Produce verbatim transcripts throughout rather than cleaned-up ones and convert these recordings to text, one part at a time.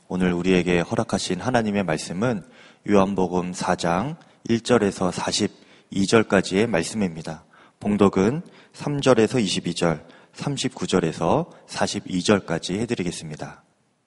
오늘 우리에게 허락하신 하나님의 말씀은 요한복음 사 장 일 절에서 사십이 절까지의 말씀입니다. 봉독은 삼 절에서 이십이 절, 삼십구 절에서 사십이 절까지 해드리겠습니다.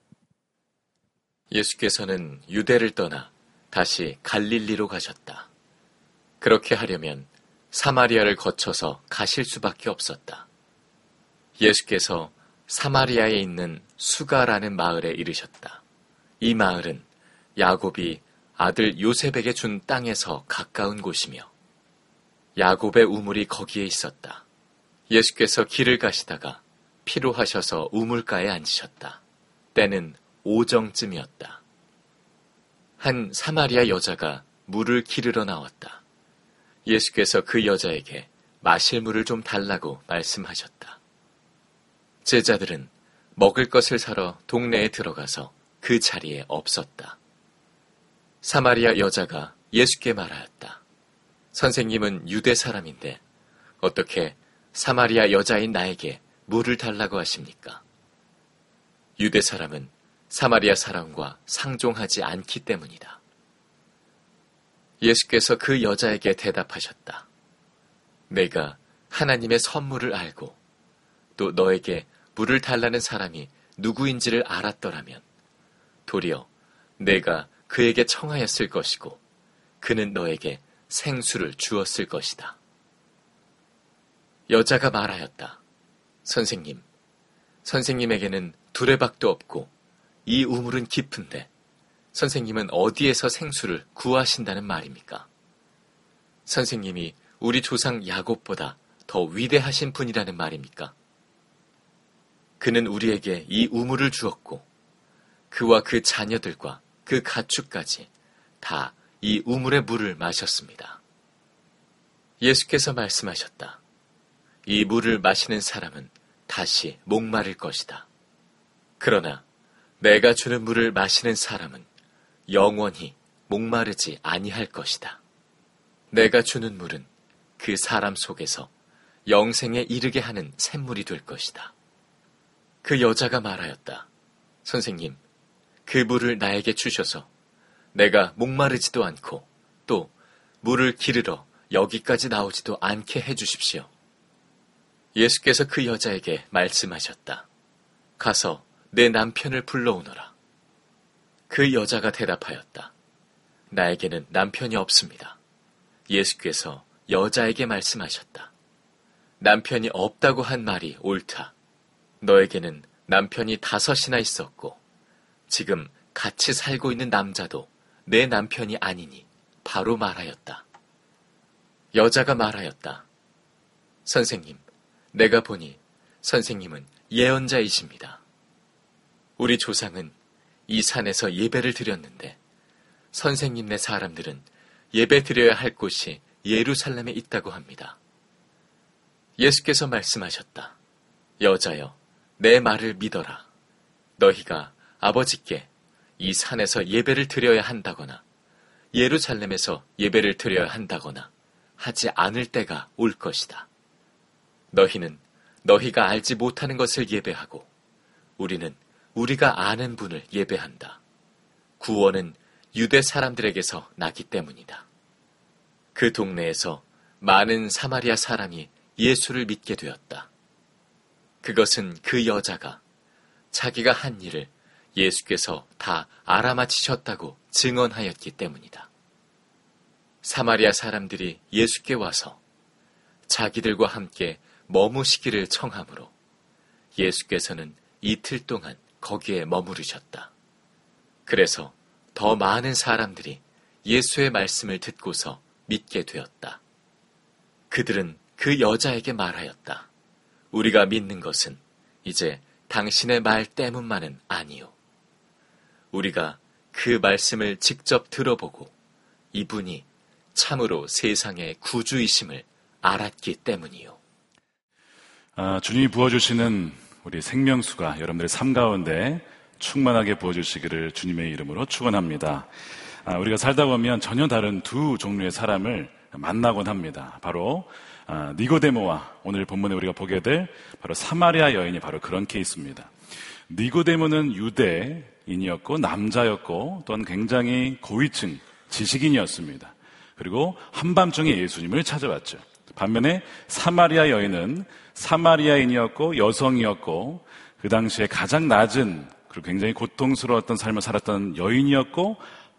예수께서는 유대를 떠나 다시 갈릴리로 가셨다. 그렇게 하려면 사마리아를 거쳐서 가실 수밖에 없었다. 예수께서 사마리아에 있는 수가라는 마을에 이르셨다. 이 마을은 야곱이 아들 요셉에게 준 땅에서 가까운 곳이며 야곱의 우물이 거기에 있었다. 예수께서 길을 가시다가 피로하셔서 우물가에 앉으셨다. 때는 오정쯤이었다. 한 사마리아 여자가 물을 기르러 나왔다. 예수께서 그 여자에게 마실 물을 좀 달라고 말씀하셨다. 제자들은 먹을 것을 사러 동네에 들어가서 그 자리에 없었다. 사마리아 여자가 예수께 말하였다. 선생님은 유대 사람인데 어떻게 사마리아 여자인 나에게 물을 달라고 하십니까? 유대 사람은 사마리아 사람과 상종하지 않기 때문이다. 예수께서 그 여자에게 대답하셨다. 내가 하나님의 선물을 알고 또 너에게 물을 달라는 사람이 누구인지를 알았더라면 도리어 내가 그에게 청하였을 것이고 그는 너에게 생수를 주었을 것이다. 여자가 말하였다. 선생님, 선생님에게는 두레박도 없고 이 우물은 깊은데 선생님은 어디에서 생수를 구하신다는 말입니까? 선생님이 우리 조상 야곱보다 더 위대하신 분이라는 말입니까? 그는 우리에게 이 우물을 주었고 그와 그 자녀들과 그 가축까지 다 이 우물의 물을 마셨습니다. 예수께서 말씀하셨다. 이 물을 마시는 사람은 다시 목마를 것이다. 그러나 내가 주는 물을 마시는 사람은 영원히 목마르지 아니할 것이다. 내가 주는 물은 그 사람 속에서 영생에 이르게 하는 샘물이 될 것이다. 그 여자가 말하였다. 선생님, 그 물을 나에게 주셔서 내가 목마르지도 않고 또 물을 기르러 여기까지 나오지도 않게 해주십시오. 예수께서 그 여자에게 말씀하셨다. 가서 내 남편을 불러오너라. 그 여자가 대답하였다. 나에게는 남편이 없습니다. 예수께서 여자에게 말씀하셨다. 남편이 없다고 한 말이 옳다. 너에게는 남편이 다섯이나 있었고 지금 같이 살고 있는 남자도 내 남편이 아니니 바로 말하였다. 여자가 말하였다. 선생님, 내가 보니 선생님은 예언자이십니다. 우리 조상은 이 산에서 예배를 드렸는데 선생님네 사람들은 예배 드려야 할 곳이 예루살렘에 있다고 합니다. 예수께서 말씀하셨다. 여자여, 내 말을 믿어라. 너희가 아버지께 이 산에서 예배를 드려야 한다거나 예루살렘에서 예배를 드려야 한다거나 하지 않을 때가 올 것이다. 너희는 너희가 알지 못하는 것을 예배하고 우리는 우리가 아는 분을 예배한다. 구원은 유대 사람들에게서 나기 때문이다. 그 동네에서 많은 사마리아 사람이 예수를 믿게 되었다. 그것은 그 여자가 자기가 한 일을 예수께서 다 알아맞히셨다고 증언하였기 때문이다. 사마리아 사람들이 예수께 와서 자기들과 함께 머무시기를 청하므로 예수께서는 이틀 동안 거기에 머무르셨다. 그래서 더 많은 사람들이 예수의 말씀을 듣고서 믿게 되었다. 그들은 그 여자에게 말하였다. 우리가 믿는 것은 이제 당신의 말 때문만은 아니요. 우리가 그 말씀을 직접 들어보고 이분이 참으로 세상의 구주이심을 알았기 때문이요. 아, 주님이 부어주시는 우리 생명수가 여러분들의 삶 가운데 충만하게 부어주시기를 주님의 이름으로 축원합니다. 아, 우리가 살다 보면 전혀 다른 두 종류의 사람을 만나곤 합니다. 바로 아, 니고데모와 오늘 본문에 우리가 보게 될 바로 사마리아 여인이 바로 그런 케이스입니다. 니고데모는 유대, 유대인이었고 남자였고 또한 굉장히 고위층 지식인이었습니다. 그리고 한밤중에 예수님을 찾아왔죠. 반면에 사마리아 여인은 사마리아인이었고 여성이었고 그 당시에 가장 낮은 그리고 굉장히 고통스러웠던 삶을 살았던 여인이었고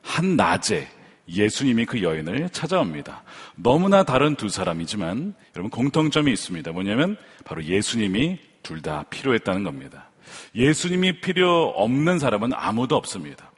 한낮에 예수님이 그 여인을 찾아옵니다. 너무나 다른 두 사람이지만 여러분 공통점이 있습니다. 뭐냐면 바로 예수님이 둘 다 필요했다는 겁니다. 예수님이 필요 없는 사람은 아무도 없습니다.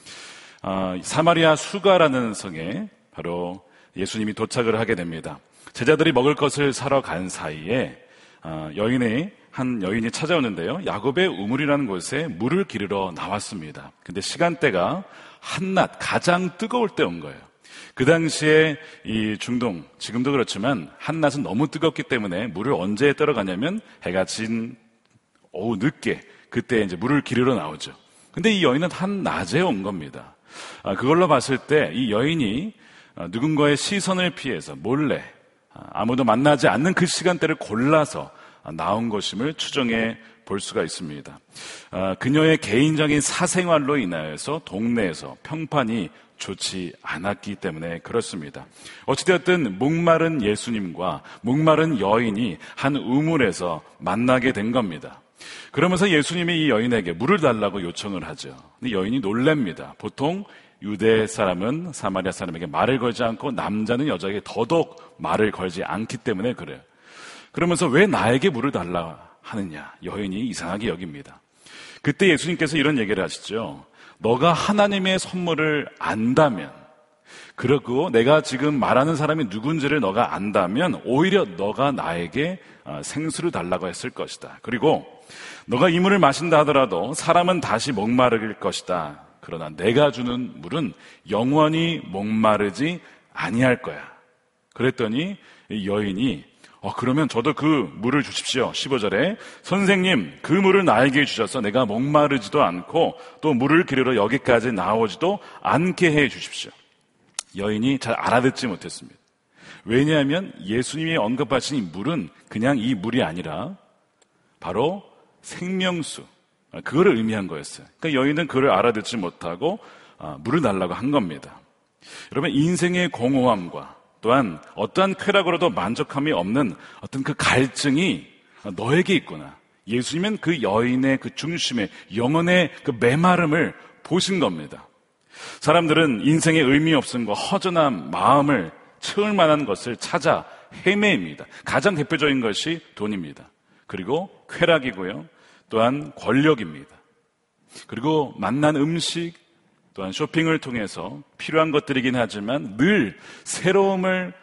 아, 사마리아 수가라는 성에 바로 예수님이 도착을 하게 됩니다. 제자들이 먹을 것을 사러 간 사이에 아, 여인의 한 여인이 찾아오는데요. 야곱의 우물이라는 곳에 물을 기르러 나왔습니다. 근데 시간대가 한낮 가장 뜨거울 때 온 거예요. 그 당시에 이 중동, 지금도 그렇지만 한낮은 너무 뜨겁기 때문에 물을 언제 떨어가냐면 해가 진 오후 늦게 그때 이제 물을 기르러 나오죠. 근데 이 여인은 한낮에 온 겁니다. 아, 그걸로 봤을 때 이 여인이 누군가의 시선을 피해서 몰래 아무도 만나지 않는 그 시간대를 골라서 나온 것임을 추정해 볼 수가 있습니다. 그녀의 개인적인 사생활로 인하여서 동네에서 평판이 좋지 않았기 때문에 그렇습니다. 어찌되었든 목마른 예수님과 목마른 여인이 한 우물에서 만나게 된 겁니다. 그러면서 예수님이 이 여인에게 물을 달라고 요청을 하죠. 근데 여인이 놀랍니다. 보통 유대 사람은 사마리아 사람에게 말을 걸지 않고 남자는 여자에게 더더욱 말을 걸지 않기 때문에 그래요. 그러면서 왜 나에게 물을 달라 하느냐? 여인이 이상하게 여깁니다. 그때 예수님께서 이런 얘기를 하시죠. 너가 하나님의 선물을 안다면, 그리고 내가 지금 말하는 사람이 누군지를 너가 안다면 오히려 너가 나에게 생수를 달라고 했을 것이다. 그리고 너가 이 물을 마신다 하더라도 사람은 다시 목마를 것이다. 그러나 내가 주는 물은 영원히 목마르지 아니할 거야. 그랬더니 이 여인이 어, 그러면 저도 그 물을 주십시오. 십오 절에 선생님, 그 물을 나에게 주셔서 내가 목마르지도 않고 또 물을 기르러 여기까지 나오지도 않게 해 주십시오. 여인이 잘 알아듣지 못했습니다. 왜냐하면 예수님이 언급하신 이 물은 그냥 이 물이 아니라 바로 생명수, 그거를 의미한 거였어요. 그러니까 여인은 그걸 알아듣지 못하고 물을 달라고 한 겁니다. 여러분, 인생의 공허함과 또한 어떠한 쾌락으로도 만족함이 없는 어떤 그 갈증이 너에게 있구나. 예수님은 그 여인의 그 중심에 영혼의 그 메마름을 보신 겁니다. 사람들은 인생의 의미 없음과 허전한 마음을 채울 만한 것을 찾아 헤매입니다. 가장 대표적인 것이 돈입니다. 그리고 쾌락이고요. 또한 권력입니다. 그리고 만난 음식, 또한 쇼핑을 통해서 필요한 것들이긴 하지만 늘 새로움을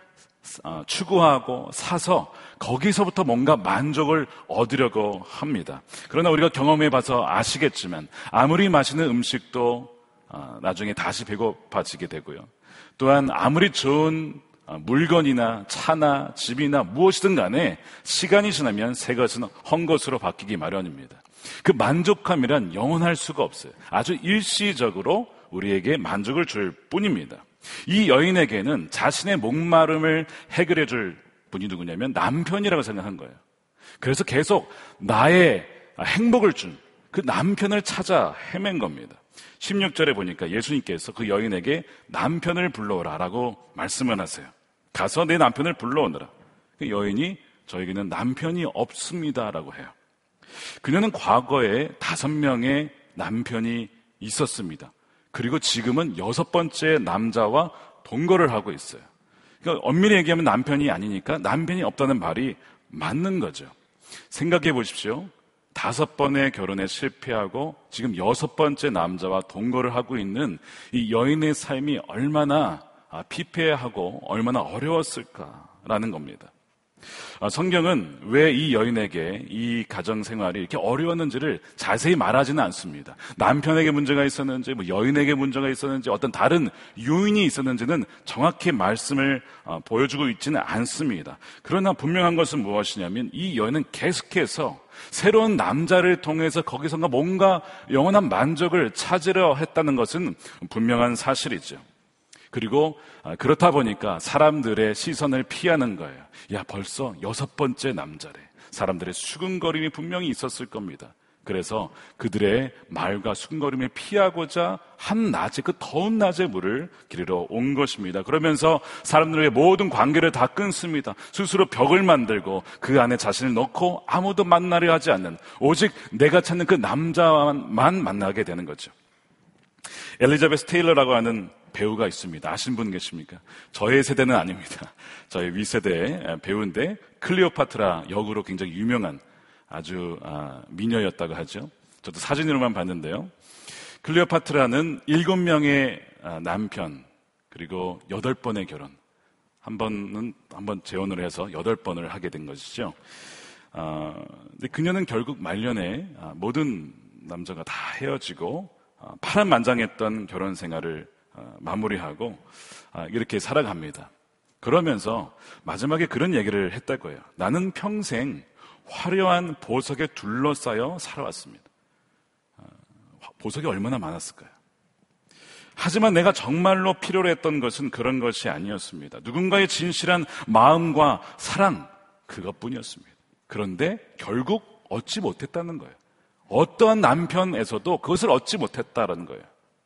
추구하고 사서 거기서부터 뭔가 만족을 얻으려고 합니다. 그러나 우리가 경험해봐서 아시겠지만 아무리 맛있는 음식도 나중에 다시 배고파지게 되고요. 또한 아무리 좋은 물건이나 차나 집이나 무엇이든 간에 시간이 지나면 새 것은 헛 것으로 바뀌기 마련입니다. 그 만족함이란 영원할 수가 없어요. 아주 일시적으로 우리에게 만족을 줄 뿐입니다. 이 여인에게는 자신의 목마름을 해결해 줄 분이 누구냐면 남편이라고 생각한 거예요. 그래서 계속 나의 행복을 준 그 남편을 찾아 헤맨 겁니다. 십육 절에 보니까 예수님께서 그 여인에게 남편을 불러오라 라고 말씀을 하세요. 가서 내 남편을 불러오너라. 그 여인이 저에게는 남편이 없습니다 라고 해요. 그녀는 과거에 다섯 명의 남편이 있었습니다. 그리고 지금은 여섯 번째 남자와 동거를 하고 있어요. 그러니까 엄밀히 얘기하면 남편이 아니니까 남편이 없다는 말이 맞는 거죠. 생각해 보십시오. 다섯 번의 결혼에 실패하고 지금 여섯 번째 남자와 동거를 하고 있는 이 여인의 삶이 얼마나 피폐하고 얼마나 어려웠을까라는 겁니다. 성경은 왜 이 여인에게 이 가정생활이 이렇게 어려웠는지를 자세히 말하지는 않습니다. 남편에게 문제가 있었는지, 뭐 여인에게 문제가 있었는지, 어떤 다른 요인이 있었는지는 정확히 말씀을 보여주고 있지는 않습니다. 그러나 분명한 것은 무엇이냐면 이 여인은 계속해서 새로운 남자를 통해서 거기선가 뭔가 영원한 만족을 찾으려 했다는 것은 분명한 사실이죠. 그리고 그렇다 보니까 사람들의 시선을 피하는 거예요. 야, 벌써 여섯 번째 남자래. 사람들의 수근거림이 분명히 있었을 겁니다. 그래서 그들의 말과 숨걸음을 피하고자 한 낮에, 그 더운 낮에 물을 기르러 온 것입니다. 그러면서 사람들의 모든 관계를 다 끊습니다. 스스로 벽을 만들고 그 안에 자신을 넣고 아무도 만나려 하지 않는, 오직 내가 찾는 그 남자만 만나게 되는 거죠. 엘리자베스 테일러라고 하는 배우가 있습니다. 아시는 분 계십니까? 저의 세대는 아닙니다. 저희 윗세대의 배우인데 클레오파트라 역으로 굉장히 유명한 아주 아, 미녀였다고 하죠. 저도 사진으로만 봤는데요. 클레오파트라는 일곱 명의 아, 남편, 그리고 여덟 번의 결혼, 한 번은 한 번 재혼을 해서 여덟 번을 하게 된 것이죠. 아, 근데 그녀는 결국 말년에 아, 모든 남자가 다 헤어지고 아, 파란만장했던 결혼 생활을 아, 마무리하고 아, 이렇게 살아갑니다. 그러면서 마지막에 그런 얘기를 했다고 거예요. 나는 평생 화려한 보석에 둘러싸여 살아왔습니다. 보석이 얼마나 많았을까요? 하지만 내가 정말로 필요로 했던 것은 그런 것이 아니었습니다. 누군가의 진실한 마음과 사랑, 그것뿐이었습니다. 그런데 결국 얻지 못했다는 거예요. 어떠한 남편에서도 그것을 얻지 못했다는 거예요.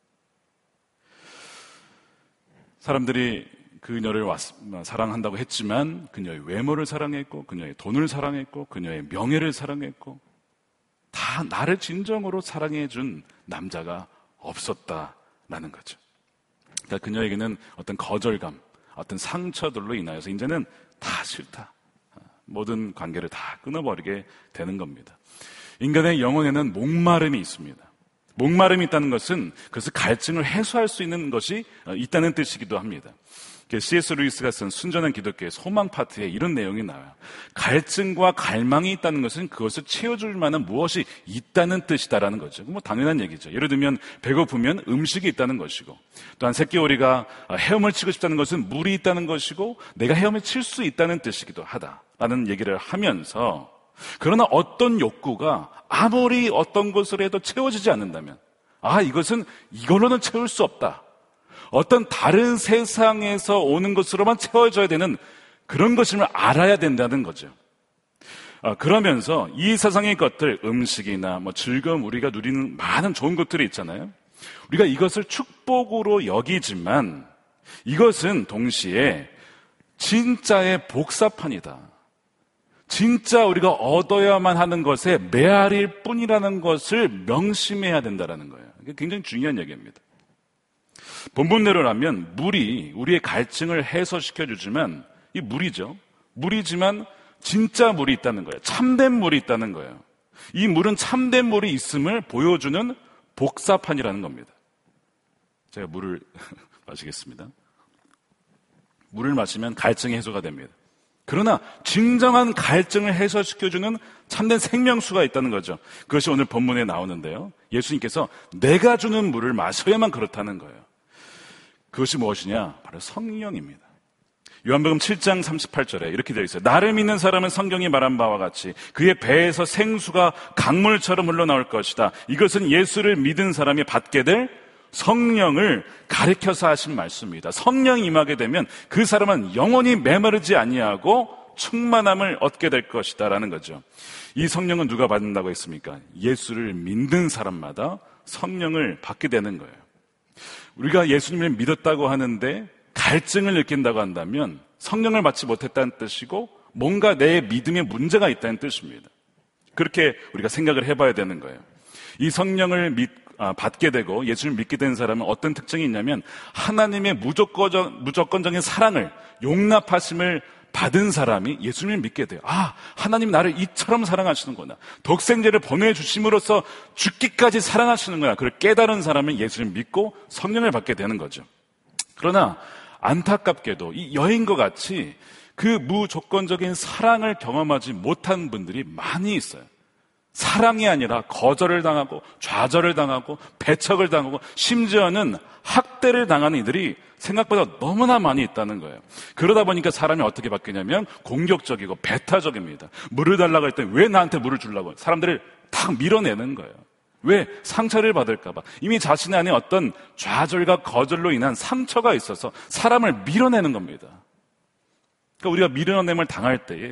사람들이 그녀를 사랑한다고 했지만 그녀의 외모를 사랑했고, 그녀의 돈을 사랑했고, 그녀의 명예를 사랑했고, 다 나를 진정으로 사랑해준 남자가 없었다라는 거죠. 그러니까 그녀에게는 어떤 거절감, 어떤 상처들로 인하여서 이제는 다 싫다, 모든 관계를 다 끊어버리게 되는 겁니다. 인간의 영혼에는 목마름이 있습니다. 목마름이 있다는 것은 그것을 갈증을 해소할 수 있는 것이 있다는 뜻이기도 합니다. 씨에스 루이스가 쓴 순전한 기독교의 소망 파트에 이런 내용이 나와요. 갈증과 갈망이 있다는 것은 그것을 채워줄 만한 무엇이 있다는 뜻이다라는 거죠. 뭐 당연한 얘기죠. 예를 들면 배고프면 음식이 있다는 것이고, 또한 새끼오리가 헤엄을 치고 싶다는 것은 물이 있다는 것이고, 내가 헤엄을 칠 수 있다는 뜻이기도 하다라는 얘기를 하면서, 그러나 어떤 욕구가 아무리 어떤 것을 해도 채워지지 않는다면, 아, 이것은 이걸로는 채울 수 없다, 어떤 다른 세상에서 오는 것으로만 채워져야 되는 그런 것임을 알아야 된다는 거죠. 아, 그러면서 이 세상의 것들, 음식이나 뭐 즐거움, 우리가 누리는 많은 좋은 것들이 있잖아요. 우리가 이것을 축복으로 여기지만 이것은 동시에 진짜의 복사판이다, 진짜 우리가 얻어야만 하는 것에 메아리일 뿐이라는 것을 명심해야 된다는 거예요. 이게 굉장히 중요한 얘기입니다. 본문대로라면 물이 우리의 갈증을 해소시켜주지만, 이 물이죠. 물이지만 진짜 물이 있다는 거예요. 참된 물이 있다는 거예요. 이 물은 참된 물이 있음을 보여주는 복사판이라는 겁니다. 제가 물을 마시겠습니다. 물을 마시면 갈증이 해소가 됩니다. 그러나 진정한 갈증을 해소시켜주는 참된 생명수가 있다는 거죠. 그것이 오늘 본문에 나오는데요. 예수님께서 내가 주는 물을 마셔야만 그렇다는 거예요. 그것이 무엇이냐? 바로 성령입니다. 요한복음 칠 장 삼십팔 절에 이렇게 되어 있어요. 나를 믿는 사람은 성경이 말한 바와 같이 그의 배에서 생수가 강물처럼 흘러나올 것이다. 이것은 예수를 믿은 사람이 받게 될 성령을 가리켜서 하신 말씀입니다. 성령이 임하게 되면 그 사람은 영원히 메마르지 아니하고 충만함을 얻게 될 것이다 라는 거죠. 이 성령은 누가 받는다고 했습니까? 예수를 믿는 사람마다 성령을 받게 되는 거예요. 우리가 예수님을 믿었다고 하는데 갈증을 느낀다고 한다면 성령을 받지 못했다는 뜻이고, 뭔가 내 믿음에 문제가 있다는 뜻입니다. 그렇게 우리가 생각을 해봐야 되는 거예요. 이 성령을 믿, 아, 받게 되고 예수를 믿게 된 사람은 어떤 특징이 있냐면, 하나님의 무조건, 무조건적인 사랑을, 용납하심을 받은 사람이 예수님을 믿게 돼요. 아, 하나님 나를 이처럼 사랑하시는구나, 독생자를 보내주심으로써 죽기까지 사랑하시는구나, 그걸 깨달은 사람은 예수님을 믿고 성령을 받게 되는 거죠. 그러나 안타깝게도 이 여인과 같이 그 무조건적인 사랑을 경험하지 못한 분들이 많이 있어요. 사랑이 아니라 거절을 당하고 좌절을 당하고 배척을 당하고 심지어는 학대를 당하는 이들이 생각보다 너무나 많이 있다는 거예요. 그러다 보니까 사람이 어떻게 바뀌냐면 공격적이고 배타적입니다. 물을 달라고 했더니 왜 나한테 물을 주려고, 사람들을 탁 밀어내는 거예요. 왜? 상처를 받을까 봐. 이미 자신 안에 어떤 좌절과 거절로 인한 상처가 있어서 사람을 밀어내는 겁니다. 그러니까 우리가 밀어냄을 당할 때에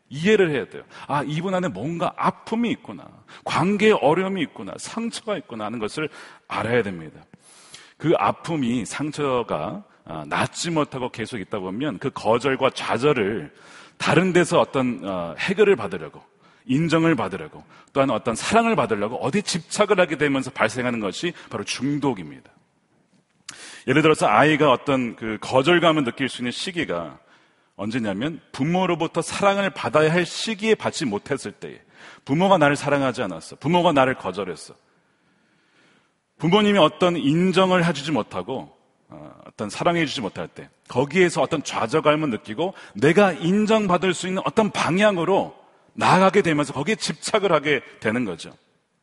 이해를 해야 돼요. 아, 이분 안에 뭔가 아픔이 있구나. 관계에 어려움이 있구나. 상처가 있구나 하는 것을 알아야 됩니다. 그 아픔이, 상처가 낫지 못하고 계속 있다 보면 그 거절과 좌절을 다른 데서 어떤 해결을 받으려고, 인정을 받으려고, 또한 어떤 사랑을 받으려고 어디 집착을 하게 되면서 발생하는 것이 바로 중독입니다. 예를 들어서 아이가 어떤 그 거절감을 느낄 수 있는 시기가 언제냐면 부모로부터 사랑을 받아야 할 시기에 받지 못했을 때에, 부모가 나를 사랑하지 않았어, 부모가 나를 거절했어, 부모님이 어떤 인정을 해주지 못하고 어떤 사랑해주지 못할 때, 거기에서 어떤 좌절감을 느끼고 내가 인정받을 수 있는 어떤 방향으로 나아가게 되면서 거기에 집착을 하게 되는 거죠.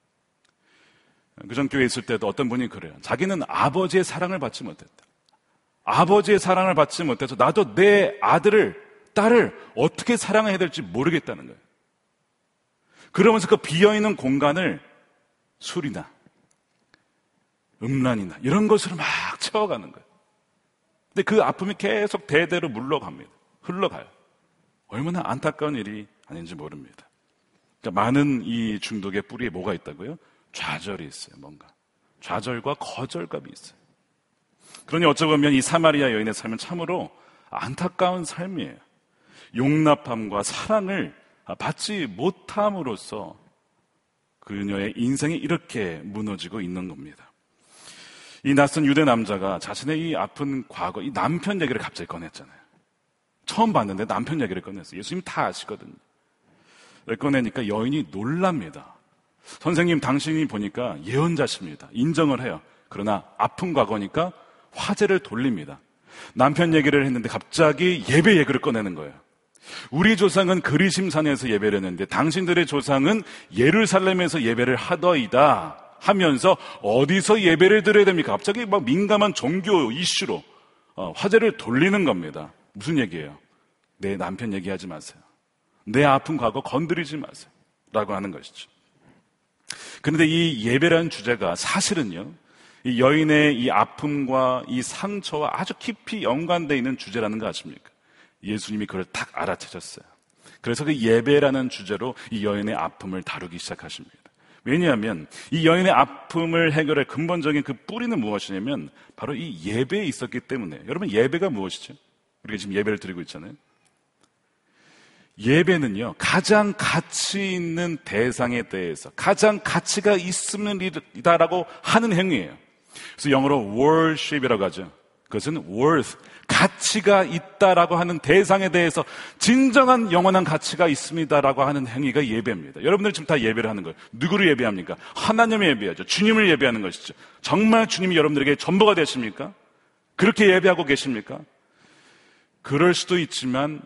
그전 교회에 있을 때도 어떤 분이 그래요. 자기는 아버지의 사랑을 받지 못했다. 아버지의 사랑을 받지 못해서 나도 내 아들을, 딸을 어떻게 사랑해야 될지 모르겠다는 거예요. 그러면서 그 비어있는 공간을 술이나 음란이나 이런 것으로 막 채워가는 거예요. 근데 그 아픔이 계속 대대로 물러갑니다. 흘러가요. 얼마나 안타까운 일이 아닌지 모릅니다. 그러니까 많은 이 중독의 뿌리에 뭐가 있다고요? 좌절이 있어요. 뭔가 좌절과 거절감이 있어요. 그러니 어쩌면 이 사마리아 여인의 삶은 참으로 안타까운 삶이에요. 용납함과 사랑을 받지 못함으로써 그녀의 인생이 이렇게 무너지고 있는 겁니다. 이 낯선 유대 남자가 자신의 이 아픈 과거, 이 남편 얘기를 갑자기 꺼냈잖아요. 처음 봤는데 남편 얘기를 꺼냈어요. 예수님 다 아시거든요. 꺼내니까 여인이 놀랍니다. 선생님, 당신이 보니까 예언자십니다. 인정을 해요. 그러나 아픈 과거니까 화제를 돌립니다. 남편 얘기를 했는데 갑자기 예배 얘기를 꺼내는 거예요. 우리 조상은 그리심산에서 예배를 했는데 당신들의 조상은 예루살렘에서 예배를 하더이다 하면서 어디서 예배를 드려야 됩니까? 갑자기 막 민감한 종교 이슈로 어, 화제를 돌리는 겁니다. 무슨 얘기예요? 내 남편 얘기하지 마세요. 내 아픈 과거 건드리지 마세요. 라고 하는 것이죠. 그런데 이 예배라는 주제가 사실은요, 이 여인의 이 아픔과 이 상처와 아주 깊이 연관되어 있는 주제라는 거 아십니까? 예수님이 그걸 딱 알아채셨어요. 그래서 그 예배라는 주제로 이 여인의 아픔을 다루기 시작하십니다. 왜냐하면 이 여인의 아픔을 해결할 근본적인 그 뿌리는 무엇이냐면 바로 이 예배에 있었기 때문에. 여러분, 예배가 무엇이죠? 우리가 지금 예배를 드리고 있잖아요. 예배는요, 가장 가치 있는 대상에 대해서 가장 가치가 있음이다라고 하는 행위예요. 그래서 영어로 worship이라고 하죠. 그것은 worth, 가치가 있다라고 하는 대상에 대해서 진정한 영원한 가치가 있습니다라고 하는 행위가 예배입니다. 여러분들 지금 다 예배를 하는 거예요. 누구를 예배합니까? 하나님을 예배하죠. 주님을 예배하는 것이죠. 정말 주님이 여러분들에게 전부가 되십니까? 그렇게 예배하고 계십니까? 그럴 수도 있지만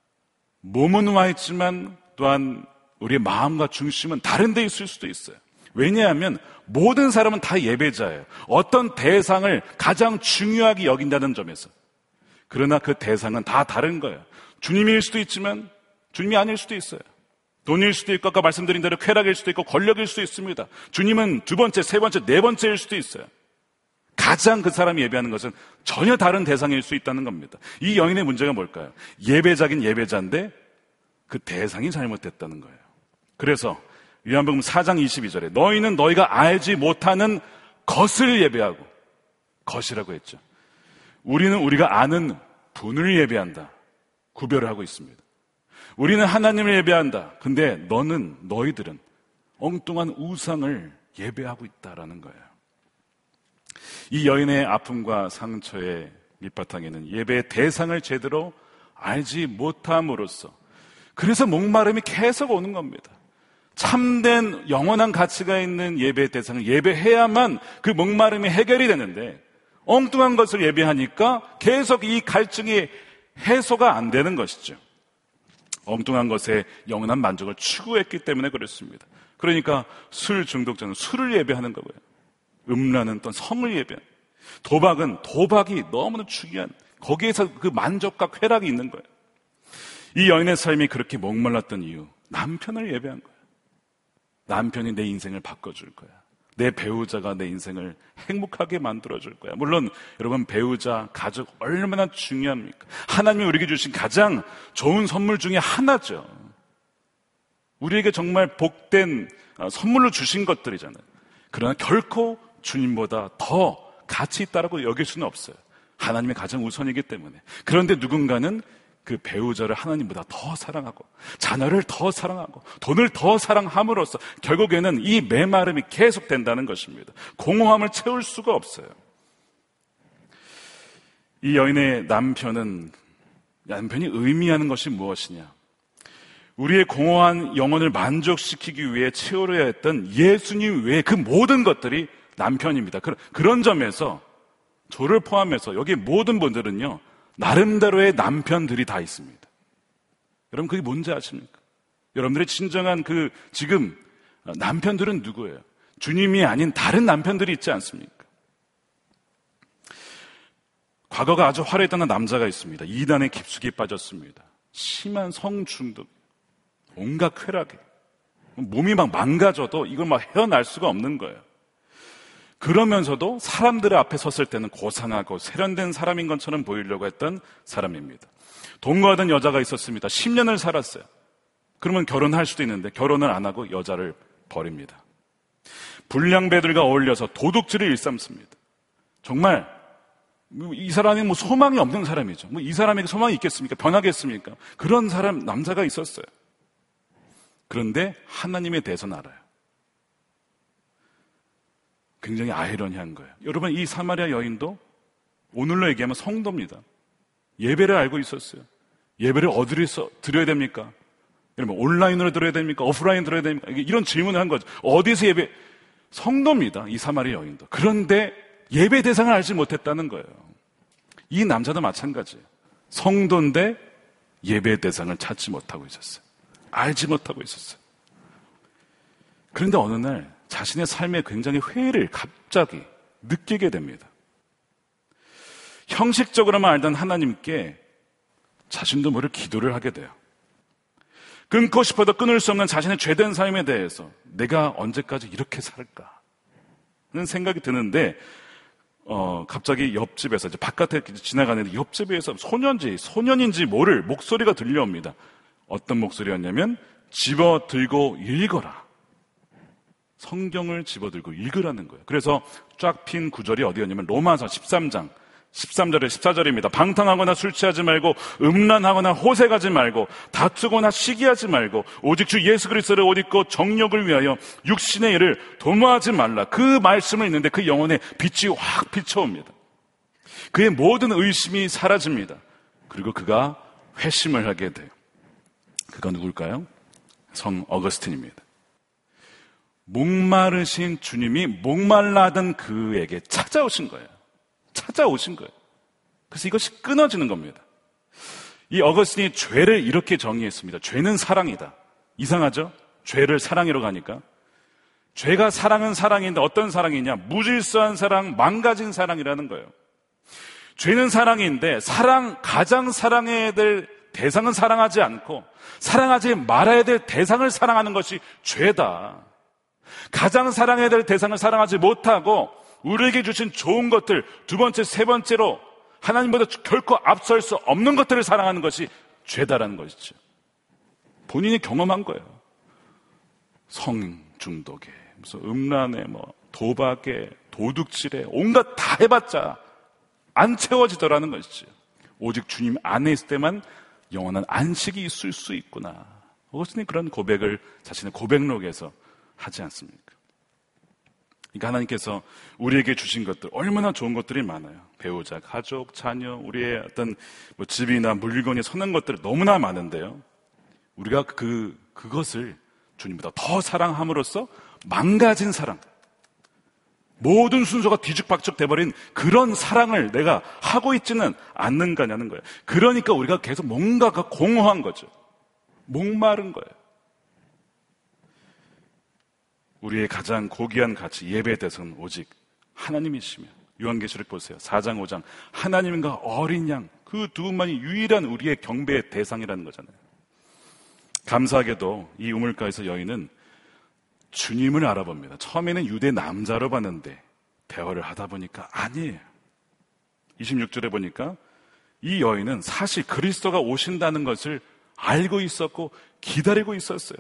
몸은 와 있지만 또한 우리의 마음과 중심은 다른 데 있을 수도 있어요. 왜냐하면 모든 사람은 다 예배자예요. 어떤 대상을 가장 중요하게 여긴다는 점에서. 그러나 그 대상은 다 다른 거예요. 주님일 수도 있지만 주님이 아닐 수도 있어요. 돈일 수도 있고, 아까 말씀드린 대로 쾌락일 수도 있고, 권력일 수도 있습니다. 주님은 두 번째, 세 번째, 네 번째일 수도 있어요. 가장 그 사람이 예배하는 것은 전혀 다른 대상일 수 있다는 겁니다. 이 여인의 문제가 뭘까요? 예배자긴 예배자인데 그 대상이 잘못됐다는 거예요. 그래서 요한복음 사 장 이십이 절에 너희는 너희가 알지 못하는 것을 예배하고, 것이라고 했죠. 우리는 우리가 아는 분을 예배한다. 구별을 하고 있습니다. 우리는 하나님을 예배한다. 근데 너는, 너희들은 엉뚱한 우상을 예배하고 있다라는 거예요. 이 여인의 아픔과 상처의 밑바탕에는 예배의 대상을 제대로 알지 못함으로써, 그래서 목마름이 계속 오는 겁니다. 참된 영원한 가치가 있는 예배의 대상을 예배해야만 그 목마름이 해결이 되는데 엉뚱한 것을 예배하니까 계속 이 갈증이 해소가 안 되는 것이죠. 엉뚱한 것에 영원한 만족을 추구했기 때문에 그렇습니다. 그러니까 술 중독자는 술을 예배하는 거고요. 음란은 또 성을 예배하는, 도박은 도박이 너무나 중요한, 거기에서 그 만족과 쾌락이 있는 거예요. 이 여인의 삶이 그렇게 목말랐던 이유, 남편을 예배한 거예요. 남편이 내 인생을 바꿔줄 거야. 내 배우자가 내 인생을 행복하게 만들어줄 거야. 물론 여러분, 배우자, 가족 얼마나 중요합니까? 하나님이 우리에게 주신 가장 좋은 선물 중에 하나죠. 우리에게 정말 복된 선물로 주신 것들이잖아요. 그러나 결코 주님보다 더 가치 있다라고 여길 수는 없어요. 하나님의 가장 우선이기 때문에. 그런데 누군가는 그 배우자를 하나님보다 더 사랑하고 자녀를 더 사랑하고 돈을 더 사랑함으로써 결국에는 이 메마름이 계속된다는 것입니다. 공허함을 채울 수가 없어요. 이 여인의 남편은 남편이 의미하는 것이 무엇이냐? 우리의 공허한 영혼을 만족시키기 위해 채우려야 했던 예수님 외의 그 모든 것들이 남편입니다. 그런 점에서 저를 포함해서 여기 모든 분들은요, 나름대로의 남편들이 다 있습니다. 여러분 그게 뭔지 아십니까? 여러분들의 진정한 그 지금 남편들은 누구예요? 주님이 아닌 다른 남편들이 있지 않습니까? 과거가 아주 화려했던 남자가 있습니다. 이단에 깊숙이 빠졌습니다. 심한 성중독, 온갖 쾌락에 몸이 막 망가져도 이걸 막 헤어날 수가 없는 거예요. 그러면서도 사람들 앞에 섰을 때는 고상하고 세련된 사람인 것처럼 보이려고 했던 사람입니다. 동거하던 여자가 있었습니다. 십 년을 살았어요. 그러면 결혼할 수도 있는데 결혼을 안 하고 여자를 버립니다. 불량배들과 어울려서 도둑질을 일삼습니다. 정말 이 사람이 뭐 소망이 없는 사람이죠. 뭐 이 사람에게 소망이 있겠습니까? 변하겠습니까? 그런 사람, 남자가 있었어요. 그런데 하나님에 대해서는 알아요. 굉장히 아이러니한 거예요. 여러분, 이 사마리아 여인도 오늘로 얘기하면 성도입니다. 예배를 알고 있었어요. 예배를 어디서 드려야 됩니까? 여러분, 온라인으로 드려야 됩니까? 오프라인 드려야 됩니까? 이런 질문을 한 거죠. 어디서 예배? 성도입니다. 이 사마리아 여인도. 그런데 예배 대상을 알지 못했다는 거예요. 이 남자도 마찬가지예요. 성도인데 예배 대상을 찾지 못하고 있었어요. 알지 못하고 있었어요. 그런데 어느 날 자신의 삶에 굉장히 회의를 갑자기 느끼게 됩니다. 형식적으로만 알던 하나님께 자신도 모를 기도를 하게 돼요. 끊고 싶어도 끊을 수 없는 자신의 죄된 삶에 대해서 내가 언제까지 이렇게 살까 하는 생각이 드는데 어, 갑자기 옆집에서 이제 바깥에 지나가는데 옆집에서 소년지, 소년인지 모를 목소리가 들려옵니다. 어떤 목소리였냐면 집어 들고 읽어라. 성경을 집어들고 읽으라는 거예요. 그래서 쫙 핀 구절이 어디였냐면 로마서 십삼 장 십삼 절에 십사 절입니다. 방탕하거나 술 취하지 말고 음란하거나 호색하지 말고 다투거나 시기하지 말고 오직 주 예수 그리스도를 옷 입고 정욕을 위하여 육신의 일을 도모하지 말라. 그 말씀을 읽는데 그 영혼에 빛이 확 비춰옵니다. 그의 모든 의심이 사라집니다. 그리고 그가 회심을 하게 돼요. 그가 누굴까요? 성 어거스틴입니다. 목마르신 주님이 목말라 하던 그에게 찾아오신 거예요. 찾아오신 거예요. 그래서 이것이 끊어지는 겁니다. 이 어거스틴이 죄를 이렇게 정의했습니다. 죄는 사랑이다. 이상하죠? 죄를 사랑으로 가니까. 죄가 사랑은 사랑인데 어떤 사랑이냐? 무질서한 사랑, 망가진 사랑이라는 거예요. 죄는 사랑인데 사랑, 가장 사랑해야 될 대상은 사랑하지 않고 사랑하지 말아야 될 대상을 사랑하는 것이 죄다. 가장 사랑해야 될 대상을 사랑하지 못하고 우리에게 주신 좋은 것들, 두 번째, 세 번째로 하나님보다 결코 앞설 수 없는 것들을 사랑하는 것이 죄다라는 것이죠. 본인이 경험한 거예요. 성 중독에, 무슨 음란에, 뭐 도박에, 도둑질에, 온갖 다 해봤자 안 채워지더라는 것이죠. 오직 주님 안에 있을 때만 영원한 안식이 있을 수 있구나. 어거스틴이 그런 고백을 자신의 고백록에서 하지 않습니까? 그러니까 하나님께서 우리에게 주신 것들 얼마나 좋은 것들이 많아요. 배우자, 가족, 자녀, 우리의 어떤 뭐 집이나 물건이 선한 것들이 너무나 많은데요. 우리가 그 그것을 주님보다 더 사랑함으로써 망가진 사랑, 모든 순서가 뒤죽박죽 돼버린 그런 사랑을 내가 하고 있지는 않는가냐는 거예요. 그러니까 우리가 계속 뭔가가 공허한 거죠. 목마른 거예요. 우리의 가장 고귀한 가치, 예배의 대상은 오직 하나님이시며, 요한계시록 보세요. 사 장 오 장 하나님과 어린 양, 그 두 분만이 유일한 우리의 경배의 대상이라는 거잖아요. 감사하게도 이 우물가에서 여인은 주님을 알아봅니다. 처음에는 유대 남자로 봤는데 대화를 하다 보니까 아니에요. 이십육 절에 보니까 이 여인은 사실 그리스도가 오신다는 것을 알고 있었고 기다리고 있었어요.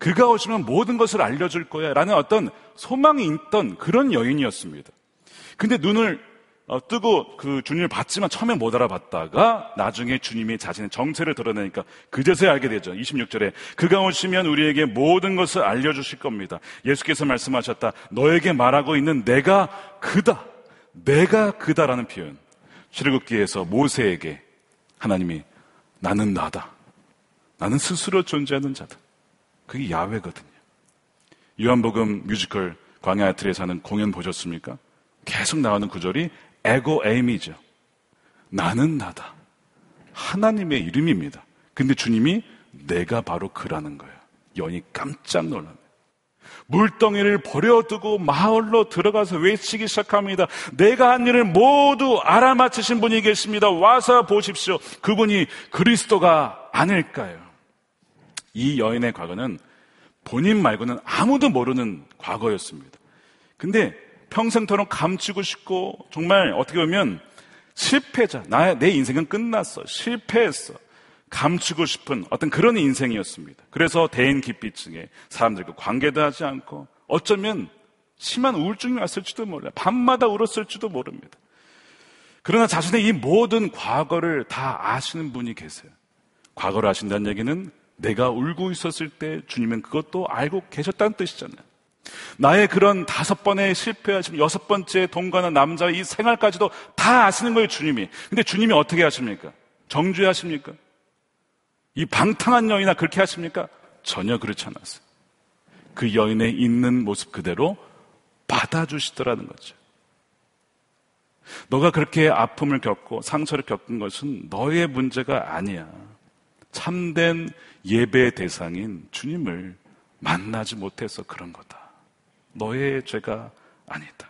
그가 오시면 모든 것을 알려줄 거야 라는 어떤 소망이 있던 그런 여인이었습니다. 근데 눈을 뜨고 그 주님을 봤지만 처음에 못 알아봤다가 나중에 주님이 자신의 정체를 드러내니까 그제서야 알게 되죠. 이십육 절에 그가 오시면 우리에게 모든 것을 알려주실 겁니다. 예수께서 말씀하셨다. 너에게 말하고 있는 내가 그다. 내가 그다라는 표현. 출애굽기에서 모세에게 하나님이 나는 나다. 나는 스스로 존재하는 자다. 그게 야훼거든요. 요한복음 뮤지컬 광야의 틀에서 하는 공연 보셨습니까? 계속 나오는 구절이 에고 에임이죠. 나는 나다. 하나님의 이름입니다. 근데 주님이 내가 바로 그라는 거예요. 여인이 깜짝 놀랍니다. 물덩이를 버려두고 마을로 들어가서 외치기 시작합니다. 내가 한 일을 모두 알아맞히신 분이 계십니다. 와서 보십시오. 그분이 그리스도가 아닐까요? 이 여인의 과거는 본인 말고는 아무도 모르는 과거였습니다. 근데 평생토록 감추고 싶고 정말 어떻게 보면 실패자, 나의, 내 인생은 끝났어. 실패했어. 감추고 싶은 어떤 그런 인생이었습니다. 그래서 대인 기피증에 사람들과 관계도 하지 않고 어쩌면 심한 우울증이 왔을지도 몰라요. 밤마다 울었을지도 모릅니다. 그러나 자신의 이 모든 과거를 다 아시는 분이 계세요. 과거를 아신다는 얘기는 내가 울고 있었을 때 주님은 그것도 알고 계셨다는 뜻이잖아요. 나의 그런 다섯 번의 실패하시면 여섯 번째 동거하는 남자의 이 생활까지도 다 아시는 거예요, 주님이. 근데 주님이 어떻게 하십니까? 정죄하십니까? 이 방탕한 여인아 그렇게 하십니까? 전혀 그렇지 않았어요. 그 여인의 있는 모습 그대로 받아주시더라는 거죠. 너가 그렇게 아픔을 겪고 상처를 겪은 것은 너의 문제가 아니야. 참된 예배의 대상인 주님을 만나지 못해서 그런 거다. 너의 죄가 아니다.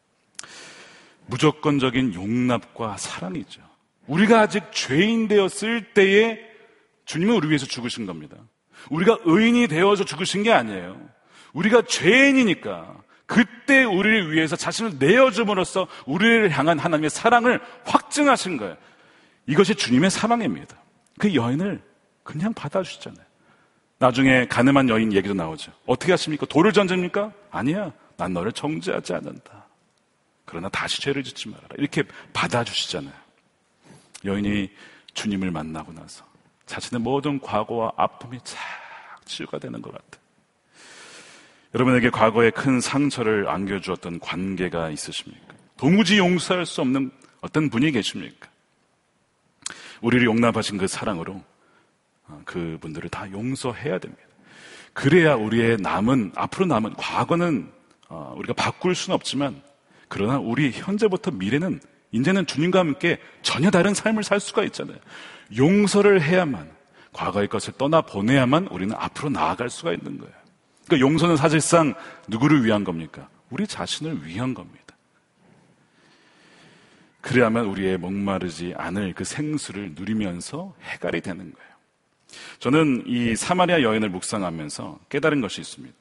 무조건적인 용납과 사랑이죠. 우리가 아직 죄인 되었을 때에 주님은 우리 위해서 죽으신 겁니다. 우리가 의인이 되어서 죽으신 게 아니에요. 우리가 죄인이니까 그때 우리를 위해서 자신을 내어줌으로써 우리를 향한 하나님의 사랑을 확증하신 거예요. 이것이 주님의 사랑입니다. 그 여인을 그냥 받아주시잖아요. 나중에 가늠한 여인 얘기도 나오죠. 어떻게 하십니까? 돌을 던집니까? 아니야. 난 너를 정죄하지 않는다. 그러나 다시 죄를 짓지 말아라. 이렇게 받아주시잖아요. 여인이 주님을 만나고 나서 자신의 모든 과거와 아픔이 착 치유가 되는 것 같아요. 여러분에게 과거에 큰 상처를 안겨주었던 관계가 있으십니까? 도무지 용서할 수 없는 어떤 분이 계십니까? 우리를 용납하신 그 사랑으로 그분들을 다 용서해야 됩니다. 그래야 우리의 남은, 앞으로 남은 과거는 우리가 바꿀 수는 없지만 그러나 우리 현재부터 미래는 이제는 주님과 함께 전혀 다른 삶을 살 수가 있잖아요. 용서를 해야만, 과거의 것을 떠나보내야만 우리는 앞으로 나아갈 수가 있는 거예요. 그러니까 용서는 사실상 누구를 위한 겁니까? 우리 자신을 위한 겁니다. 그래야만 우리의 목마르지 않을 그 생수를 누리면서 해갈이 되는 거예요. 저는 이 사마리아 여인을 묵상하면서 깨달은 것이 있습니다.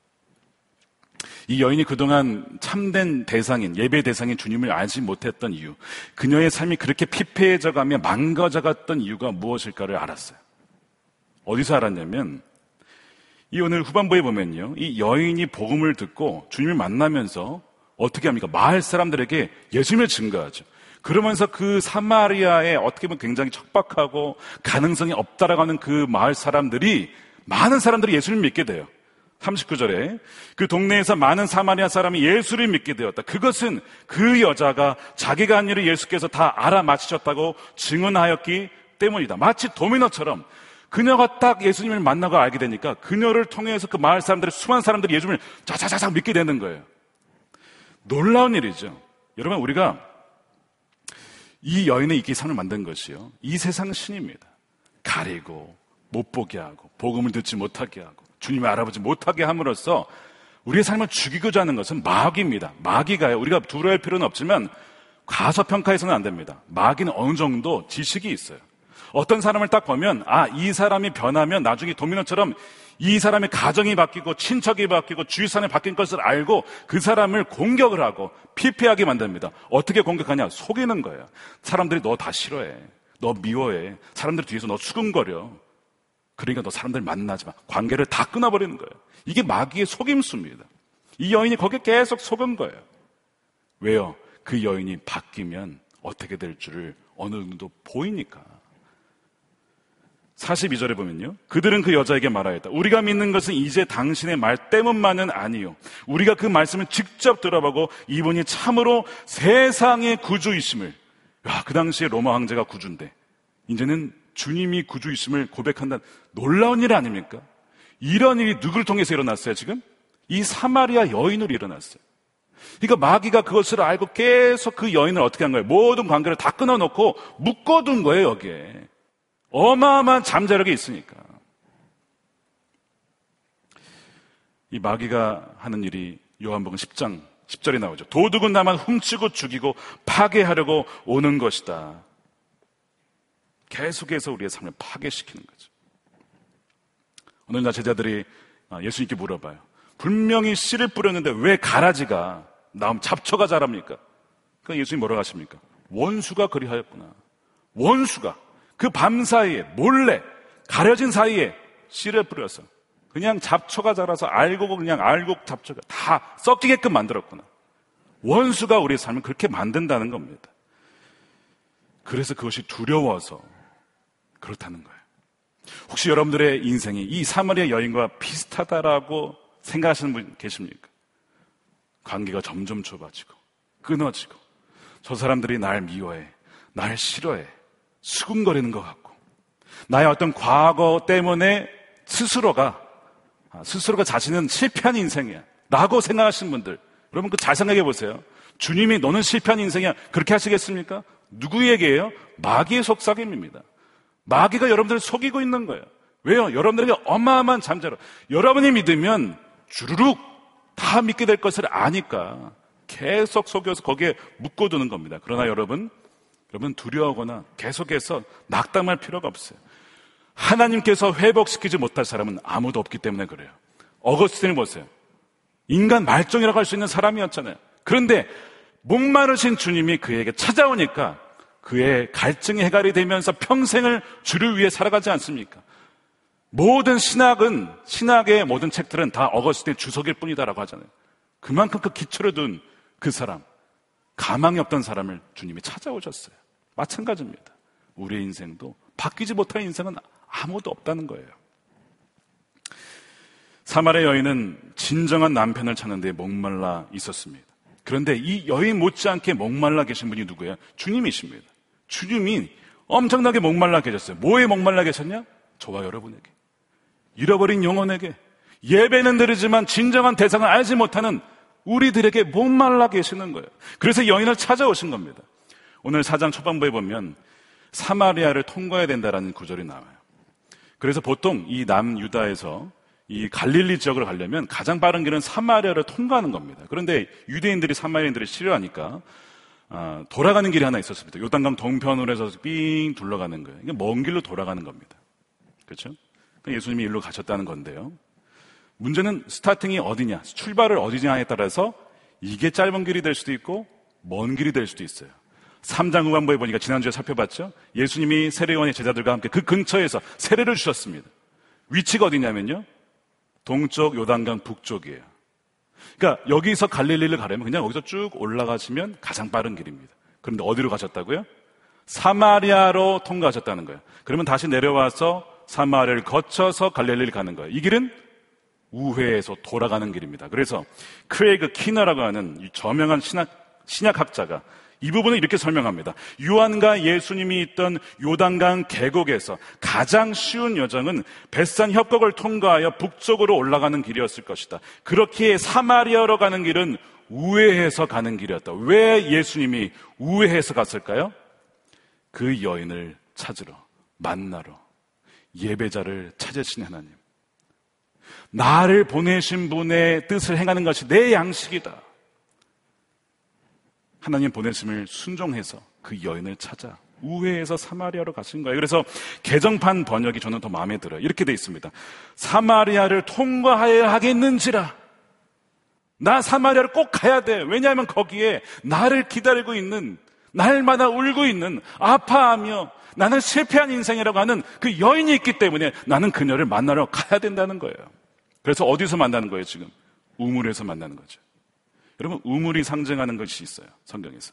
이 여인이 그동안 참된 대상인, 예배 대상인 주님을 알지 못했던 이유, 그녀의 삶이 그렇게 피폐해져가며 망가져갔던 이유가 무엇일까를 알았어요. 어디서 알았냐면 이 오늘 후반부에 보면요, 이 여인이 복음을 듣고 주님을 만나면서 어떻게 합니까? 마을 사람들에게 예수님을 증거하죠. 그러면서 그 사마리아에 어떻게 보면 굉장히 척박하고 가능성이 없다라고 하는 그 마을 사람들이, 많은 사람들이 예수를 믿게 돼요. 삼십구 절에 그 동네에서 많은 사마리아 사람이 예수를 믿게 되었다. 그것은 그 여자가 자기가 한 일을 예수께서 다 알아맞히셨다고 증언하였기 때문이다. 마치 도미노처럼 그녀가 딱 예수님을 만나고 알게 되니까 그녀를 통해서 그 마을 사람들의 수많은 사람들이 예수님을 자자자자 믿게 되는 거예요. 놀라운 일이죠. 여러분, 우리가 이 여인의 있기 삶을 만든 것이요, 이 세상 신입니다. 가리고 못 보게 하고 복음을 듣지 못하게 하고 주님을 알아보지 못하게 함으로써 우리의 삶을 죽이고자 하는 것은 마귀입니다. 마귀가요, 우리가 두려워할 필요는 없지만 가소평가해서는 안 됩니다. 마귀는 어느 정도 지식이 있어요. 어떤 사람을 딱 보면 아, 이 사람이 변하면 나중에 도미노처럼 이 사람의 가정이 바뀌고 친척이 바뀌고 주위 사람이 바뀐 것을 알고 그 사람을 공격을 하고 피폐하게 만듭니다. 어떻게 공격하냐? 속이는 거예요. 사람들이 너 다 싫어해. 너 미워해. 사람들 뒤에서 너 수근거려. 그러니까 너 사람들 만나지 마. 관계를 다 끊어버리는 거예요. 이게 마귀의 속임수입니다. 이 여인이 거기에 계속 속은 거예요. 왜요? 그 여인이 바뀌면 어떻게 될 줄을 어느 정도 보이니까. 사십이 절에 보면요, 그들은 그 여자에게 말하였다. 우리가 믿는 것은 이제 당신의 말 때문만은 아니요, 우리가 그 말씀을 직접 들어보고 이분이 참으로 세상의 구주이심을. 야, 그 당시에 로마 황제가 구주인데 이제는 주님이 구주이심을 고백한다는 놀라운 일 아닙니까? 이런 일이 누구를 통해서 일어났어요? 지금 이 사마리아 여인으로 일어났어요. 그러니까 마귀가 그것을 알고 계속 그 여인을 어떻게 한 거예요? 모든 관계를 다 끊어놓고 묶어둔 거예요. 여기에 어마어마한 잠재력이 있으니까. 이 마귀가 하는 일이 요한복음 십 장 십 절에 나오죠. 도둑은 나만 훔치고 죽이고 파괴하려고 오는 것이다. 계속해서 우리의 삶을 파괴시키는 거죠. 오늘날 제자들이 예수님께 물어봐요. 분명히 씨를 뿌렸는데 왜 가라지가 나오면 잡초가 자랍니까? 그러니까 예수님 뭐라고 하십니까? 원수가 그리하였구나. 원수가 그 밤 사이에 몰래 가려진 사이에 씨를 뿌려서 그냥 잡초가 자라서 알고 그냥 알고 잡초가 다 썩히게끔 만들었구나. 원수가 우리의 삶을 그렇게 만든다는 겁니다. 그래서 그것이 두려워서 그렇다는 거예요. 혹시 여러분들의 인생이 이 사마리아 여인과 비슷하다라고 생각하시는 분 계십니까? 관계가 점점 좁아지고 끊어지고 저 사람들이 날 미워해, 날 싫어해, 수군거리는 것 같고 나의 어떤 과거 때문에 스스로가 스스로가 자신은 실패한 인생이야 라고 생각하시는 분들, 여러분 그 잘 생각해 보세요. 주님이 너는 실패한 인생이야 그렇게 하시겠습니까? 누구에게요? 마귀의 속삭임입니다. 마귀가 여러분들을 속이고 있는 거예요. 왜요? 여러분들에게 어마어마한 잠재력, 여러분이 믿으면 주르륵 다 믿게 될 것을 아니까 계속 속여서 거기에 묶어두는 겁니다. 그러나 여러분 여러분 두려워하거나 계속해서 낙담할 필요가 없어요. 하나님께서 회복시키지 못할 사람은 아무도 없기 때문에 그래요. 어거스틴을 보세요. 인간 말종이라고 할 수 있는 사람이었잖아요. 그런데 목마르신 주님이 그에게 찾아오니까 그의 갈증이 해결이 되면서 평생을 주를 위해 살아가지 않습니까? 모든 신학은, 신학의 모든 책들은 다 어거스틴의 주석일 뿐이다라고 하잖아요. 그만큼 그 기초를 둔 그 사람, 가망이 없던 사람을 주님이 찾아오셨어요. 마찬가지입니다. 우리의 인생도 바뀌지 못할 인생은 아무도 없다는 거예요. 사마리아 여인은 진정한 남편을 찾는 데 목말라 있었습니다. 그런데 이 여인 못지않게 목말라 계신 분이 누구예요? 주님이십니다. 주님이 엄청나게 목말라 계셨어요. 뭐에 목말라 계셨냐? 저와 여러분에게, 잃어버린 영혼에게, 예배는 드리지만 진정한 대상을 알지 못하는 우리들에게 목말라 계시는 거예요. 그래서 여인을 찾아오신 겁니다. 오늘 사 장 초반부에 보면 사마리아를 통과해야 된다라는 구절이 나와요. 그래서 보통 이 남유다에서 이 갈릴리 지역으로 가려면 가장 빠른 길은 사마리아를 통과하는 겁니다. 그런데 유대인들이 사마리아인들을 싫어하니까 아, 돌아가는 길이 하나 있었습니다. 요단강 동편으로 해서 삥 둘러가는 거예요. 이게 먼 길로 돌아가는 겁니다. 그렇죠? 예수님이 일로 가셨다는 건데요. 문제는 스타팅이 어디냐, 출발을 어디냐에 따라서 이게 짧은 길이 될 수도 있고 먼 길이 될 수도 있어요. 삼 장 후반부에 보니까 지난주에 살펴봤죠. 예수님이 세례요한의 제자들과 함께 그 근처에서 세례를 주셨습니다. 위치가 어디냐면요, 동쪽 요단강 북쪽이에요. 그러니까 여기서 갈릴리를 가려면 그냥 여기서 쭉 올라가시면 가장 빠른 길입니다. 그런데 어디로 가셨다고요? 사마리아로 통과하셨다는 거예요. 그러면 다시 내려와서 사마리아를 거쳐서 갈릴리를 가는 거예요. 이 길은 우회에서 돌아가는 길입니다. 그래서 크레이그 키너라고 하는 이 저명한 신학, 신약학자가 이 부분을 이렇게 설명합니다. 요한과 예수님이 있던 요단강 계곡에서 가장 쉬운 여정은 벳산 협곡을 통과하여 북쪽으로 올라가는 길이었을 것이다. 그렇게 사마리아로 가는 길은 우회해서 가는 길이었다. 왜 예수님이 우회해서 갔을까요? 그 여인을 찾으러, 만나러, 예배자를 찾으신 하나님, 나를 보내신 분의 뜻을 행하는 것이 내 양식이다. 하나님 보내심을 순종해서 그 여인을 찾아 우회해서 사마리아로 가신 거예요. 그래서 개정판 번역이 저는 더 마음에 들어요. 이렇게 돼 있습니다. 사마리아를 통과하여야 하겠는지라. 나 사마리아를 꼭 가야 돼. 왜냐하면 거기에 나를 기다리고 있는 날마다 울고 있는, 아파하며 나는 실패한 인생이라고 하는 그 여인이 있기 때문에 나는 그녀를 만나러 가야 된다는 거예요. 그래서 어디서 만나는 거예요, 지금? 우물에서 만나는 거죠. 여러분, 우물이 상징하는 것이 있어요, 성경에서.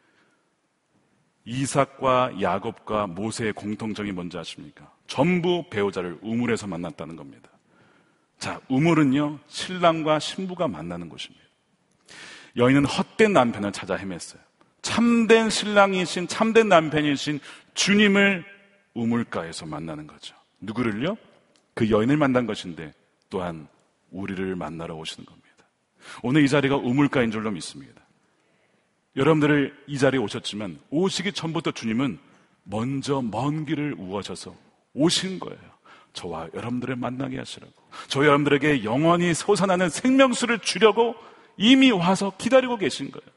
이삭과 야곱과 모세의 공통점이 뭔지 아십니까? 전부 배우자를 우물에서 만났다는 겁니다. 자, 우물은요, 신랑과 신부가 만나는 곳입니다. 여인은 헛된 남편을 찾아 헤맸어요. 참된 신랑이신, 참된 남편이신 주님을 우물가에서 만나는 거죠. 누구를요? 그 여인을 만난 것인데 또한 우리를 만나러 오시는 겁니다. 오늘 이 자리가 우물가인 줄로 믿습니다. 여러분들을 이 자리에 오셨지만 오시기 전부터 주님은 먼저 먼 길을 우하셔서 오신 거예요. 저와 여러분들을 만나게 하시라고. 저와 여러분들에게 영원히 솟아나는 생명수를 주려고 이미 와서 기다리고 계신 거예요.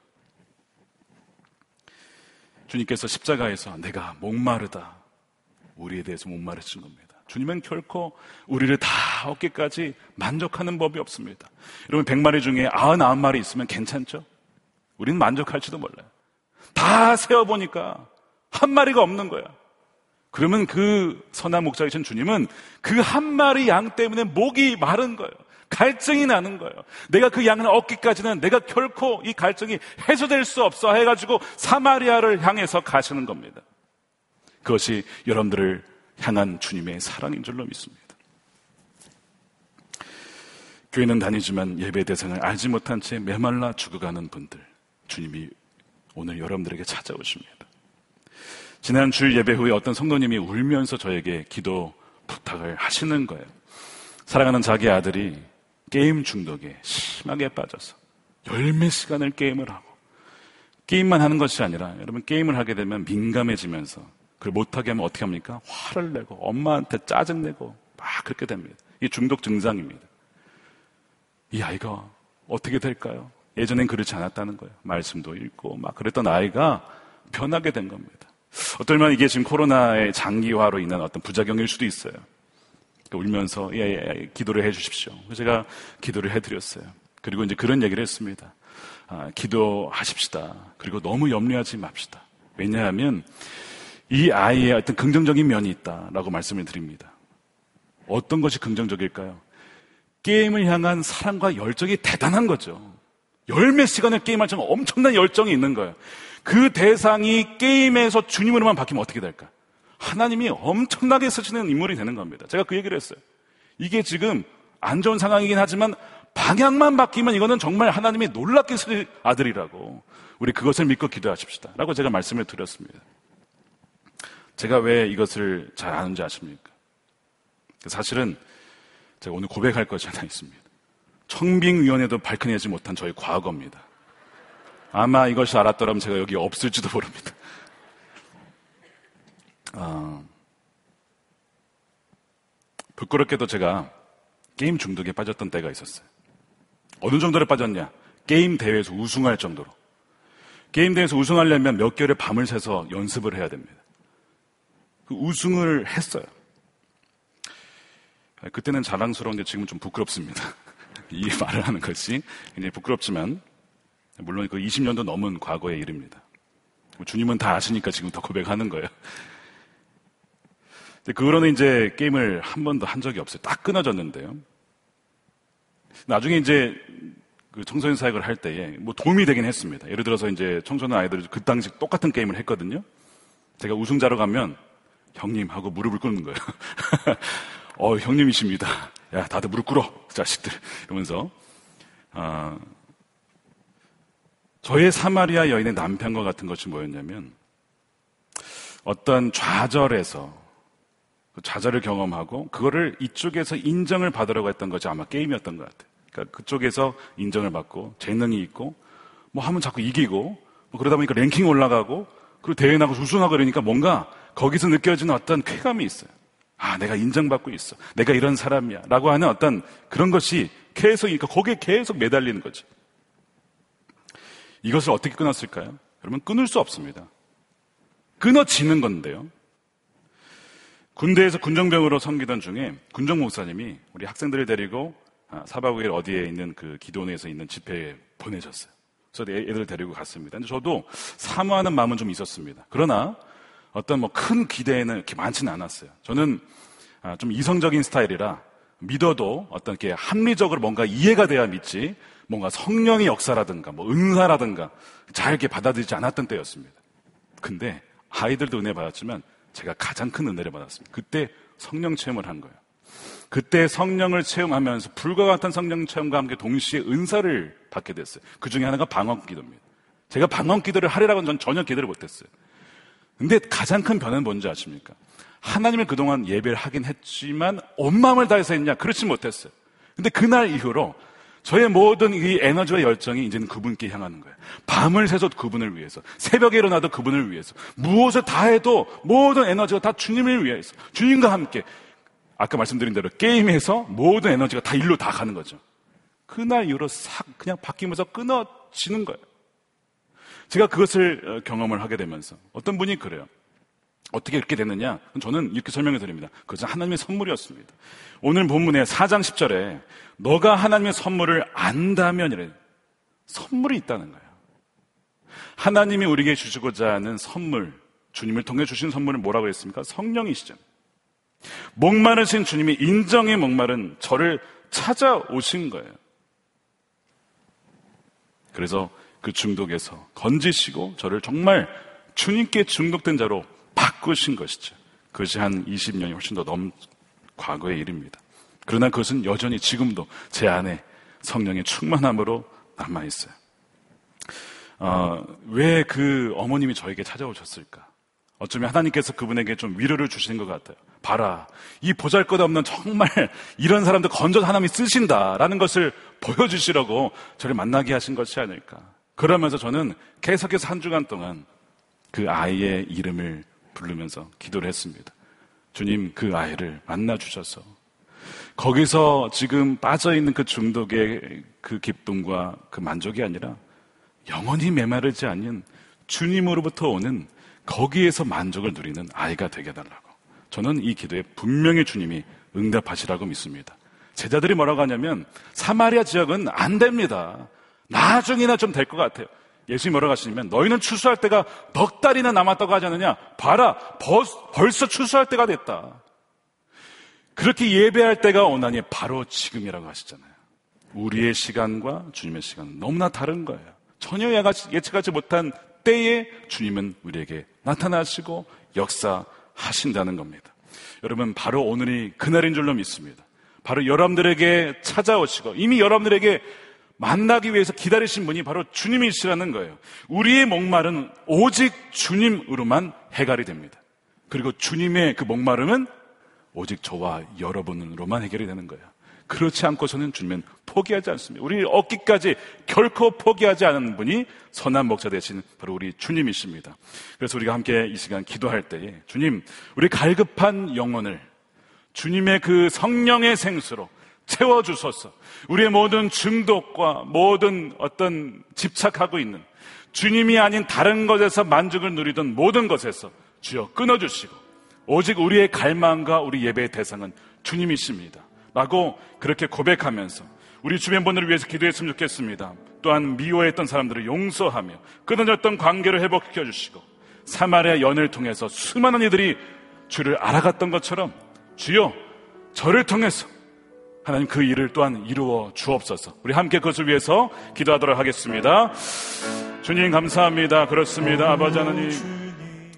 주님께서 십자가에서 내가 목마르다, 우리에 대해서 목마르신 겁니다. 주님은 결코 우리를 다 얻기까지 만족하는 법이 없습니다. 여러분, 백 마리 중에 구십구 마리 있으면 괜찮죠? 우리는 만족할지도 몰라요. 다 세어보니까 한 마리가 없는 거야. 그러면 그 선한 목자이신 주님은 그 한 마리 양 때문에 목이 마른 거예요. 갈증이 나는 거예요. 내가 그 양을 얻기까지는 내가 결코 이 갈증이 해소될 수 없어 해가지고 사마리아를 향해서 가시는 겁니다. 그것이 여러분들을 향한 주님의 사랑인 줄로 믿습니다. 교회는 다니지만 예배 대상을 알지 못한 채 메말라 죽어가는 분들, 주님이 오늘 여러분들에게 찾아오십니다. 지난 주일 예배 후에 어떤 성도님이 울면서 저에게 기도 부탁을 하시는 거예요. 사랑하는 자기 아들이 게임 중독에 심하게 빠져서 열몇 시간을 게임을 하고, 게임만 하는 것이 아니라 여러분, 게임을 하게 되면 민감해지면서 그걸 못하게 하면 어떻게 합니까? 화를 내고 엄마한테 짜증내고 막 그렇게 됩니다. 이게 중독 증상입니다. 이 아이가 어떻게 될까요? 예전엔 그렇지 않았다는 거예요. 말씀도 읽고 막 그랬던 아이가 변하게 된 겁니다. 어떨면 이게 지금 코로나의 장기화로 인한 어떤 부작용일 수도 있어요. 울면서 예, 예, 기도를 해 주십시오. 제가 기도를 해드렸어요. 그리고 이제 그런 얘기를 했습니다. 아, 기도하십시다. 그리고 너무 염려하지 맙시다. 왜냐하면 이 아이의 어떤 긍정적인 면이 있다라고 말씀을 드립니다. 어떤 것이 긍정적일까요? 게임을 향한 사랑과 열정이 대단한 거죠. 열몇 시간을 게임할 정말 엄청난 열정이 있는 거예요. 그 대상이 게임에서 주님으로만 바뀌면 어떻게 될까? 하나님이 엄청나게 쓰시는 인물이 되는 겁니다. 제가 그 얘기를 했어요. 이게 지금 안 좋은 상황이긴 하지만 방향만 바뀌면 이거는 정말 하나님이 놀랍게 쓰실 아들이라고, 우리 그것을 믿고 기도하십시다 라고 제가 말씀을 드렸습니다. 제가 왜 이것을 잘 아는지 아십니까? 사실은 제가 오늘 고백할 것이 하나 있습니다. 청빙위원회도 밝혀내지 못한 저의 과거입니다. 아마 이것이 알았더라면 제가 여기 없을지도 모릅니다. 아, 부끄럽게도 제가 게임 중독에 빠졌던 때가 있었어요. 어느 정도로 빠졌냐? 게임 대회에서 우승할 정도로. 게임 대회에서 우승하려면 몇 개월의 밤을 새서 연습을 해야 됩니다. 그 우승을 했어요. 그때는 자랑스러운데 지금은 좀 부끄럽습니다. 이 말을 하는 것이 굉장히 부끄럽지만, 물론 그 이십 년도 넘은 과거의 일입니다. 주님은 다 아시니까 지금 더 고백하는 거예요. 그 후로는 이제 게임을 한 번도 한 적이 없어요. 딱 끊어졌는데요. 나중에 이제 그 청소년 사역을 할 때에 뭐 도움이 되긴 했습니다. 예를 들어서 이제 청소년 아이들이 그 당시 똑같은 게임을 했거든요. 제가 우승자로 가면 형님 하고 무릎을 꿇는 거예요. 어, 형님이십니다. 야, 다들 무릎 꿇어, 자식들. 이러면서, 아, 저의 사마리아 여인의 남편과 같은 것이 뭐였냐면, 어떤 좌절에서 그 좌절을 경험하고 그거를 이쪽에서 인정을 받으려고 했던 것이 아마 게임이었던 것 같아요. 그러니까 그쪽에서 인정을 받고 재능이 있고 뭐 하면 자꾸 이기고 뭐 그러다 보니까 랭킹이 올라가고 그리고 대회 나가서 우승하고 그러니까 뭔가 거기서 느껴지는 어떤 쾌감이 있어요. 아, 내가 인정받고 있어. 내가 이런 사람이야. 라고 하는 어떤 그런 것이 계속, 그러니까 거기에 계속 매달리는 거죠. 이것을 어떻게 끊었을까요? 여러분, 끊을 수 없습니다. 끊어지는 건데요. 군대에서 군정병으로 섬기던 중에 군정 목사님이 우리 학생들을 데리고 사박 오 일 어디에 있는 그 기도원에서 있는 집회에 보내셨어요. 그래서 애들 데리고 갔습니다. 근데 저도 사모하는 마음은 좀 있었습니다. 그러나 어떤 뭐 큰 기대에는 이렇게 많지는 않았어요. 저는 좀 이성적인 스타일이라 믿어도 어떤 이렇게 합리적으로 뭔가 이해가 돼야 믿지, 뭔가 성령의 역사라든가 뭐 은사라든가 잘 이렇게 받아들이지 않았던 때였습니다. 근데 아이들도 은혜 받았지만 제가 가장 큰 은혜를 받았습니다. 그때 성령 체험을 한 거예요. 그때 성령을 체험하면서 불과 같은 성령 체험과 함께 동시에 은사를 받게 됐어요. 그 중에 하나가 방언 기도입니다. 제가 방언 기도를 하리라고는 전 전혀 기대를 못했어요. 근데 가장 큰 변화는 뭔지 아십니까? 하나님을 그동안 예배를 하긴 했지만 온 마음을 다해서 했냐? 그렇지 못했어요. 근데 그날 이후로 저의 모든 이 에너지와 열정이 이제는 그분께 향하는 거예요. 밤을 새서 그분을 위해서, 새벽에 일어나도 그분을 위해서, 무엇을 다 해도 모든 에너지가 다 주님을 위해서, 주님과 함께. 아까 말씀드린 대로 게임에서 모든 에너지가 다 일로 다 가는 거죠. 그날 이후로 싹 그냥 바뀌면서 끊어지는 거예요. 제가 그것을 경험을 하게 되면서 어떤 분이 그래요. 어떻게 이렇게 됐느냐? 저는 이렇게 설명해 드립니다. 그것은 하나님의 선물이었습니다. 오늘 본문의 사 장 십 절에 너가 하나님의 선물을 안다면 이래. 선물이 있다는 거예요. 하나님이 우리에게 주시고자 하는 선물, 주님을 통해 주신 선물은 뭐라고 했습니까? 성령이시잖아요. 목마르신 주님이 인정의 목마른 저를 찾아오신 거예요. 그래서 그 중독에서 건지시고 저를 정말 주님께 중독된 자로 바꾸신 것이죠. 그것이 한 이십 년이 훨씬 더 넘 과거의 일입니다. 그러나 그것은 여전히 지금도 제 안에 성령의 충만함으로 남아있어요. 어, 왜 그 어머님이 저에게 찾아오셨을까? 어쩌면 하나님께서 그분에게 좀 위로를 주시는 것 같아요. 봐라, 이 보잘것없는 정말 이런 사람들 건져서 하나님이 쓰신다라는 것을 보여주시려고 저를 만나게 하신 것이 아닐까. 그러면서 저는 계속해서 한 주간 동안 그 아이의 이름을 부르면서 기도를 했습니다. 주님, 그 아이를 만나주셔서 거기서 지금 빠져있는 그 중독의 그 기쁨과 그 만족이 아니라 영원히 메마르지 않는 주님으로부터 오는 거기에서 만족을 누리는 아이가 되게 해달라고. 저는 이 기도에 분명히 주님이 응답하시라고 믿습니다. 제자들이 뭐라고 하냐면 사마리아 지역은 안 됩니다. 나중에나 좀 될 것 같아요. 예수님이 뭐라고 하시냐면 너희는 추수할 때가 넉 달이나 남았다고 하지 않느냐? 봐라, 벌, 벌써 추수할 때가 됐다. 그렇게 예배할 때가 오나니 바로 지금이라고 하시잖아요. 우리의 시간과 주님의 시간은 너무나 다른 거예요. 전혀 예측하지 못한 때에 주님은 우리에게 나타나시고 역사하신다는 겁니다. 여러분, 바로 오늘이 그날인 줄로 믿습니다. 바로 여러분들에게 찾아오시고 이미 여러분들에게 만나기 위해서 기다리신 분이 바로 주님이시라는 거예요. 우리의 목마름은 오직 주님으로만 해결이 됩니다. 그리고 주님의 그 목마름은 오직 저와 여러분으로만 해결이 되는 거예요. 그렇지 않고서는 주님은 포기하지 않습니다. 우리 얻기까지 결코 포기하지 않은 분이 선한 목자 되신 바로 우리 주님이십니다. 그래서 우리가 함께 이 시간 기도할 때에 주님, 우리 갈급한 영혼을 주님의 그 성령의 생수로 채워주소서. 우리의 모든 중독과 모든 어떤 집착하고 있는 주님이 아닌 다른 것에서 만족을 누리던 모든 것에서 주여 끊어주시고 오직 우리의 갈망과 우리 예배의 대상은 주님이십니다 라고 그렇게 고백하면서 우리 주변 분들을 위해서 기도했으면 좋겠습니다. 또한 미워했던 사람들을 용서하며 끊어졌던 관계를 회복시켜 주시고 사마리아 연을 통해서 수많은 이들이 주를 알아갔던 것처럼 주여 저를 통해서 하나님 그 일을 또한 이루어 주옵소서. 우리 함께 그것을 위해서 기도하도록 하겠습니다. 주님 감사합니다. 그렇습니다. 아버지 하나님,